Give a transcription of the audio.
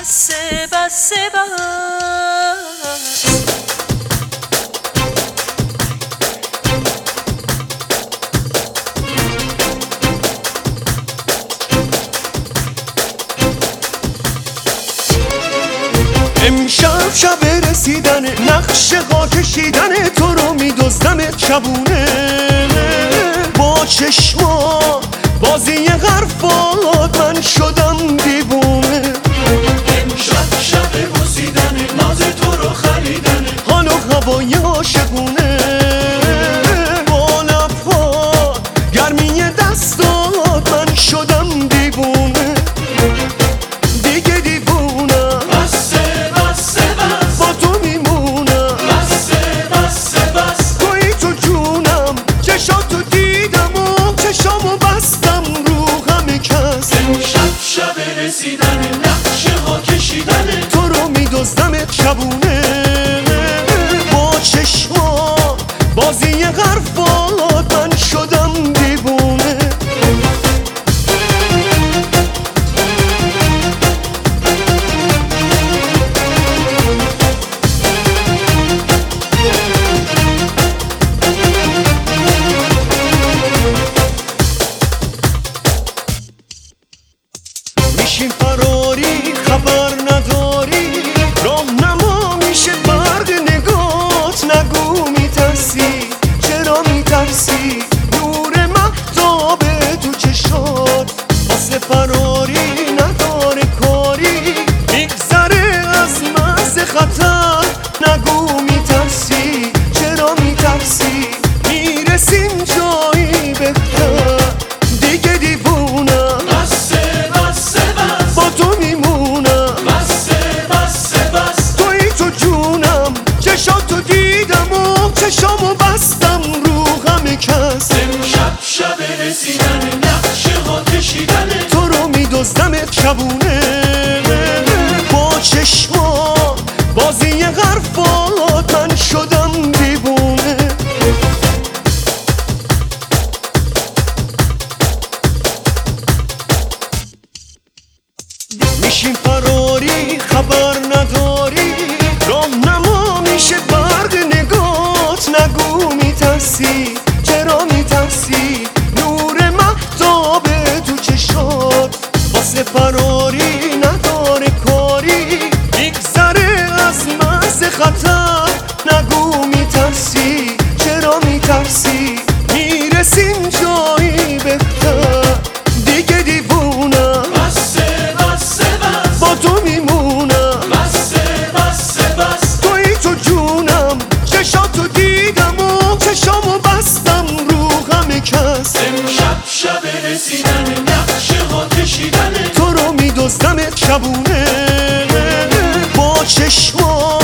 بسه بسه بس. امشب شب رسیدن نقشه ها کشیدن تو رو میدزدمت شبونه با چشما بازی حرفات من شدم دیوونه. امشب شب رسیدن ناز تو رو خریدن حال و هوای عاشقونه با لبها گرمی دستات من شدم دیوونه دیگه دیوونم بسه بسه بس با تو میمونم بسه بسه بس توی تو جونم چشاتو دیدم و چشامو بستم رو همه کس. امشب شب رسیدن نقشه ها کشیدن تو رو میدزدمت شبونه با چشما بازی حرفات من شدم دیوونه. میشیم فراری خبر نداری راهنما میشه برق نگات نگو میترسی چرا میترسی نور مهتاب تو چشات واسه فراری نداره کاری میگذره از مرز خطر نگو میترسی چرا میترسی میرسیم جایی بهتر دیگه دیوونم بسه بسه بس با تو میمونم بسه بسه بس توی تو جونم چشاتو دیدم و چشامو بستم رو همه کس. امشب شب رسیدن نقشه ها کشیدن تو رو میدزدمت شبونه با چشما بازی حرفات من شدم دیوونه. میشیم فراری خبر نداری راهنما میشه برق نگات نگو میترسی چرا میترسی نور مهتاب تو چشات واسه فراری نداره کاری میگذره از مرز خطر نگو میترسی چرا میترسی میرسیم جایی بهتر دیگه دیوونم بسه بسه بس با تو میمونم بسه بسه بس توی تو جونم چشاتو دیدم و چشامو بستم رو همه کس. امشب شب رسیدن نقشه ها کشیدن تو رو میدزدمت شبونه با چشما